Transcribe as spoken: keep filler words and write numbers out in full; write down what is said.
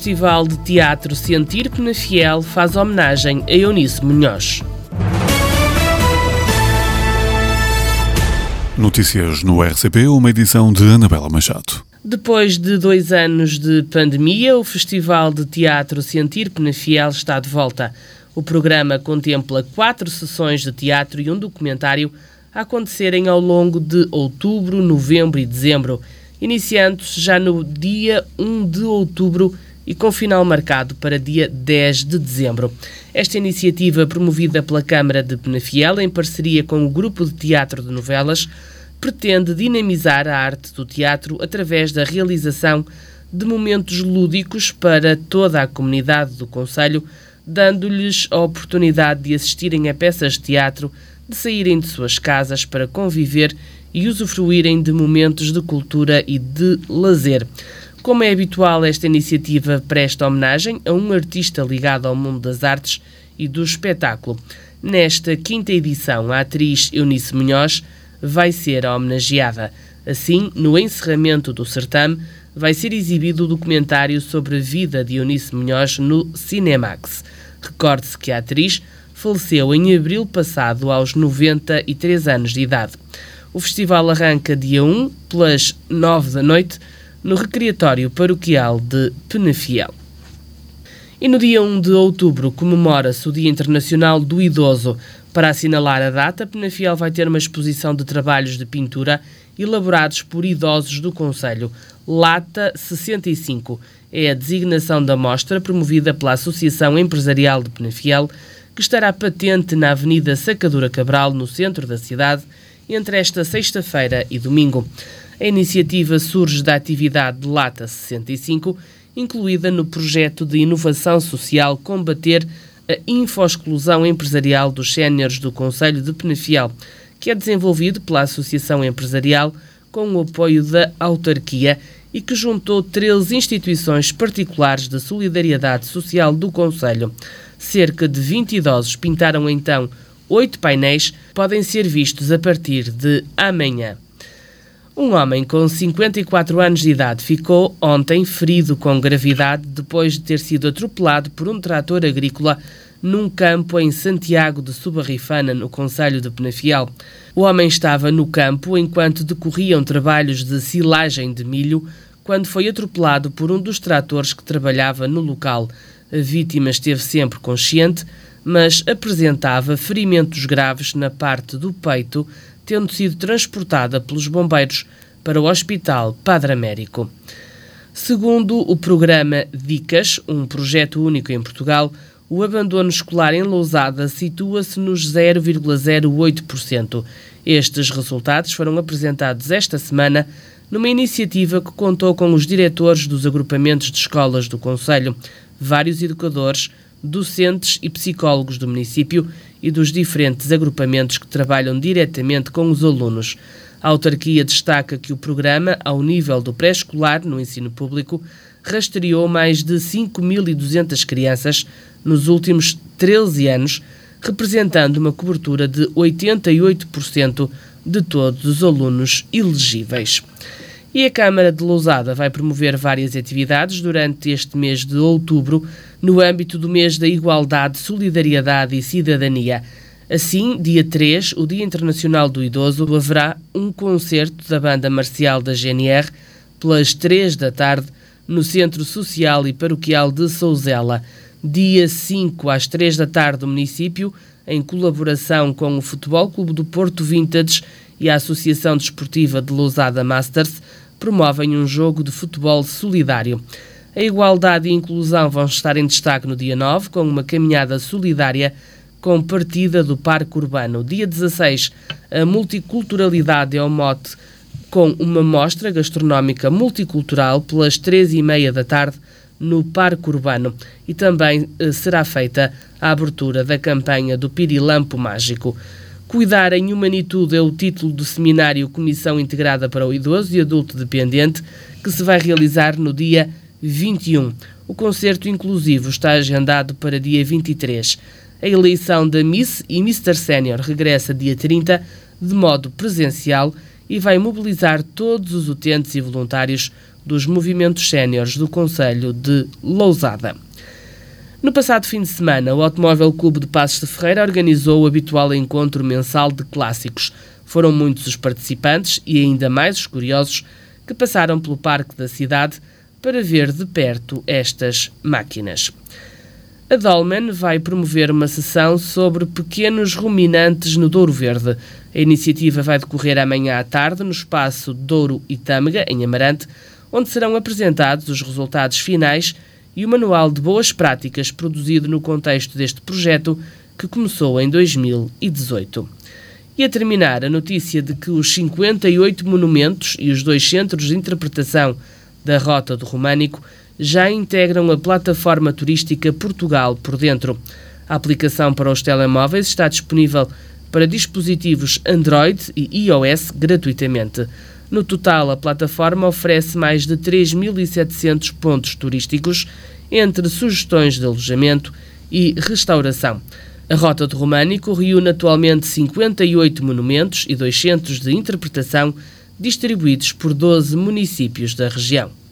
Festival de Teatro Sentir Penafiel faz homenagem a Eunice Munhoz. Notícias no R C P, uma edição de Anabela Machado. Depois de dois anos de pandemia, o Festival de Teatro Sentir Penafiel está de volta. O programa contempla quatro sessões de teatro e um documentário a acontecerem ao longo de outubro, novembro e dezembro, iniciando-se já no dia primeiro de outubro e com final marcado para dia dez de dezembro. Esta iniciativa, promovida pela Câmara de Penafiel, em parceria com o Grupo de Teatro de Novelas, pretende dinamizar a arte do teatro através da realização de momentos lúdicos para toda a comunidade do concelho, dando-lhes a oportunidade de assistirem a peças de teatro, de saírem de suas casas para conviver e usufruírem de momentos de cultura e de lazer. Como é habitual, esta iniciativa presta homenagem a um artista ligado ao mundo das artes e do espetáculo. Nesta quinta edição, a atriz Eunice Munhoz vai ser a homenageada. Assim, no encerramento do certame, vai ser exibido o documentário sobre a vida de Eunice Munhoz no Cinemax. Recorde-se que a atriz faleceu em abril passado aos noventa e três anos de idade. O festival arranca dia um, pelas nove da noite, no Recreatório Paroquial de Penafiel. E no dia primeiro de outubro comemora-se o Dia Internacional do Idoso. Para assinalar a data, Penafiel vai ter uma exposição de trabalhos de pintura elaborados por idosos do concelho. Lata sessenta e cinco é a designação da mostra promovida pela Associação Empresarial de Penafiel, que estará patente na Avenida Sacadura Cabral, no centro da cidade, entre esta sexta-feira e domingo. A iniciativa surge da atividade de Lata sessenta e cinco, incluída no projeto de inovação social Combater a Infoexclusão Empresarial dos Séniores do Concelho de Penafiel, que é desenvolvido pela Associação Empresarial com o apoio da autarquia e que juntou treze instituições particulares de solidariedade social do concelho. Cerca de vinte idosos pintaram então oito painéis, podem ser vistos a partir de amanhã. Um homem com cinquenta e quatro anos de idade ficou ontem ferido com gravidade depois de ter sido atropelado por um trator agrícola num campo em Santiago de Subarrifana, no concelho de Penafiel. O homem estava no campo enquanto decorriam trabalhos de silagem de milho quando foi atropelado por um dos tratores que trabalhava no local. A vítima esteve sempre consciente, mas apresentava ferimentos graves na parte do peito, tendo sido transportada pelos bombeiros para o Hospital Padre Américo. Segundo o programa Dicas, um projeto único em Portugal, o abandono escolar em Lousada situa-se nos zero vírgula zero oito por cento. Estes resultados foram apresentados esta semana numa iniciativa que contou com os diretores dos agrupamentos de escolas do concelho, vários educadores, docentes e psicólogos do município e dos diferentes agrupamentos que trabalham diretamente com os alunos. A autarquia destaca que o programa, ao nível do pré-escolar no ensino público, rastreou mais de cinco mil e duzentas crianças nos últimos treze anos, representando uma cobertura de oitenta e oito por cento de todos os alunos elegíveis. E a Câmara de Lousada vai promover várias atividades durante este mês de outubro, no âmbito do mês da Igualdade, Solidariedade e Cidadania. Assim, dia três, o Dia Internacional do Idoso, haverá um concerto da Banda Marcial da G N R, pelas três da tarde, no Centro Social e Paroquial de Souzela. Dia cinco, às três da tarde, o município, em colaboração com o Futebol Clube do Porto Vintage e a Associação Desportiva de Lousada Masters, promovem um jogo de futebol solidário. A igualdade e a inclusão vão estar em destaque no dia nove, com uma caminhada solidária com partida do Parque Urbano. Dia dezasseis, a multiculturalidade é o mote, com uma mostra gastronómica multicultural pelas três e meia da tarde no Parque Urbano. E também eh, será feita a abertura da campanha do Pirilampo Mágico. Cuidar em Humanitude é o título do seminário Comissão Integrada para o Idoso e Adulto Dependente, que se vai realizar no dia vinte e um. O concerto inclusivo está agendado para dia vinte e três. A eleição da Miss e mister Sénior regressa dia trinta, de modo presencial, e vai mobilizar todos os utentes e voluntários dos movimentos séniores do concelho de Lousada. No passado fim de semana, o Automóvel Clube de Passos de Ferreira organizou o habitual encontro mensal de clássicos. Foram muitos os participantes e ainda mais os curiosos que passaram pelo parque da cidade para ver de perto estas máquinas. A Dolman vai promover uma sessão sobre pequenos ruminantes no Douro Verde. A iniciativa vai decorrer amanhã à tarde no espaço Douro e Tâmega, em Amarante, onde serão apresentados os resultados finais e o manual de boas práticas produzido no contexto deste projeto que começou em dois mil e dezoito. E a terminar, a notícia de que os cinquenta e oito monumentos e os dois centros de interpretação da Rota do Românico já integram a plataforma turística Portugal por Dentro. A aplicação para os telemóveis está disponível para dispositivos Android e iOS gratuitamente. No total, a plataforma oferece mais de três mil e setecentos pontos turísticos, entre sugestões de alojamento e restauração. A Rota do Românico reúne atualmente cinquenta e oito monumentos e dois centros de interpretação distribuídos por doze municípios da região.